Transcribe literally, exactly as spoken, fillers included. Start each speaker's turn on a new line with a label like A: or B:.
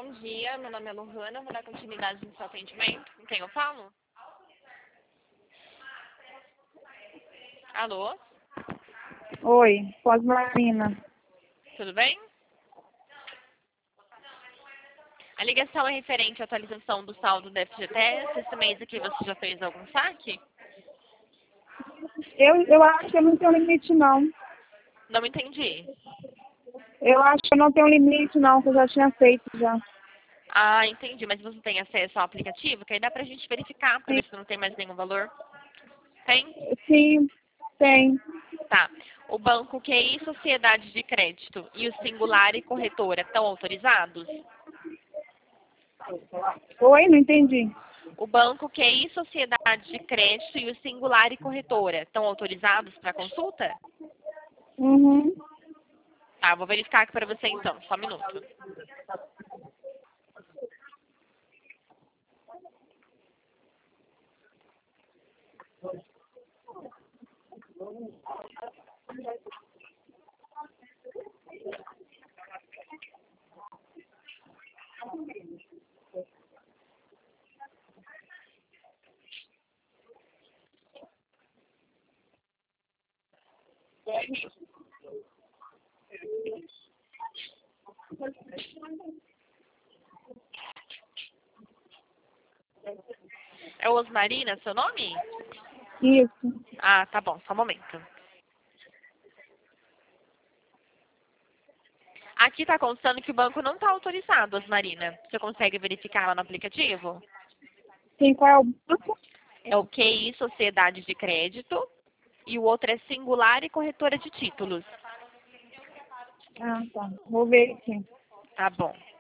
A: Bom dia, meu nome é Lohana, vou dar continuidade no seu atendimento. Com quem eu falo? Alô?
B: Oi, pós-Marina.
A: Tudo bem? A ligação é referente à atualização do saldo do F G T S. Esse mês aqui você já fez algum saque?
B: Eu, eu acho que eu não tenho limite, não.
A: Não entendi.
B: Eu acho que eu não tenho limite, não, que eu já tinha feito já.
A: Ah, entendi. Mas você tem acesso ao aplicativo? Que aí dá pra gente verificar, pra
B: Sim,
A: ver se não tem mais nenhum valor. Tem?
B: sim, tem.
A: Tá. O banco Q I Sociedade de Crédito e o Singular e Corretora estão autorizados?
B: Oi, não entendi.
A: O banco Q I Sociedade de Crédito e o Singular e Corretora estão autorizados para consulta?
B: Uhum.
A: Tá, vou verificar aqui para você então, só um minuto. É Osmarina, seu nome?
B: Isso.
A: Ah, tá bom, só um momento. Aqui está constando que o banco não está autorizado, Osmarina. Você consegue verificar lá no aplicativo?
B: Sim, qual é o banco?
A: É o Q I Sociedade de Crédito e o outro é Singular e Corretora de Títulos.
B: Ah, tá. Vou ver aqui.
A: Tá bom.